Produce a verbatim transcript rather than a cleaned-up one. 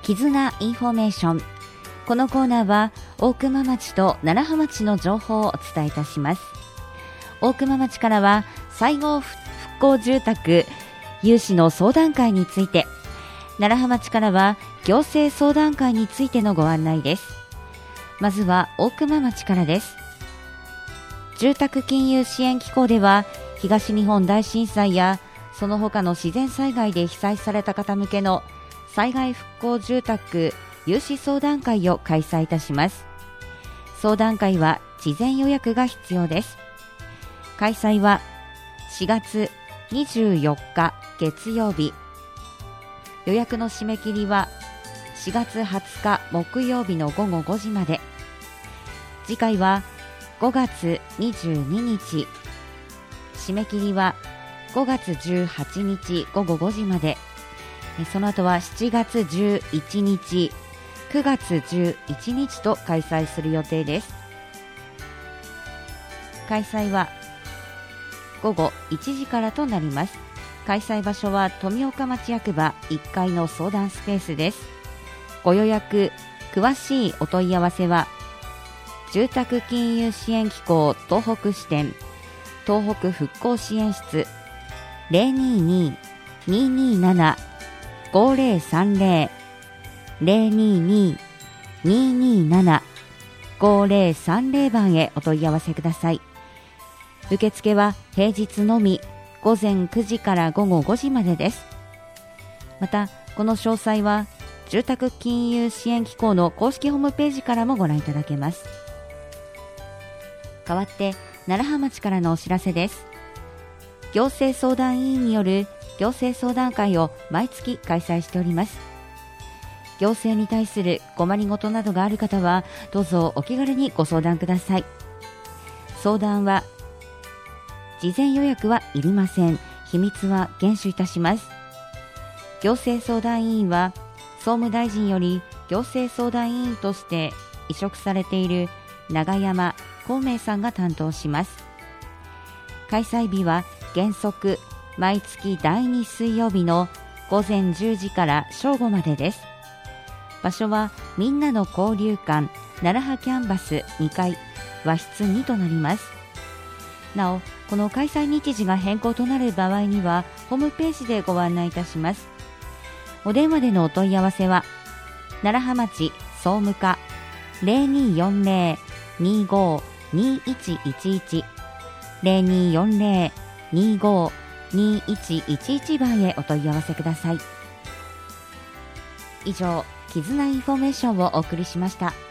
絆インフォメーション。このコーナーは大熊町と楢葉町の情報をお伝えいたします。大熊町からは災後復興住宅融資の相談会について、楢葉町からは行政相談会についてのご案内です。まずは大熊町からです。住宅金融支援機構では東日本大震災やその他の自然災害で被災された方向けの災害復興住宅融資相談会を開催いたします。相談会は事前予約が必要です。開催はしがつにじゅうよっか月曜日、予約の締め切りはしがつはつか木曜日のごごごじまで。次回はごがつにじゅうににち、締め切りはごがつじゅうはちにちごごごじまで。その後はしちがつじゅういちにち、くがつじゅういちにちと開催する予定です。開催はごごいちじからとなります。開催場所は富岡町役場いっかいの相談スペースです。ご予約、詳しいお問い合わせは住宅金融支援機構東北支店東北復興支援室 ゼロにに にになな ごゼロさんゼロ ゼロにに にになな ごゼロさんゼロ 番へお問い合わせください。受付は平日のみごぜんくじからごごごじまでです。またこの詳細は住宅金融支援機構の公式ホームページからもご覧いただけます。代わって楢葉町からのお知らせです。行政相談委員による行政相談会を毎月開催しております。行政に対する困りごとなどがある方はどうぞお気軽にご相談ください。相談は事前予約はいりません。秘密は厳守いたします。行政相談委員は総務大臣より行政相談委員として委嘱されている永山孔明さんが担当します。開催日は原則毎月だいに水曜日のごぜんじゅうじから正午までです。場所はみんなの交流館楢葉キャンバスにかい和室にとなります。なおこの開催日時が変更となる場合にはホームページでご案内いたします。お電話でのお問い合わせは楢葉町総務課 ゼロによんゼロ にご にいちいちいち ゼロによんゼロ にご にいちいちいち 番へお問い合わせください。以上、絆インフォメーションをお送りしました。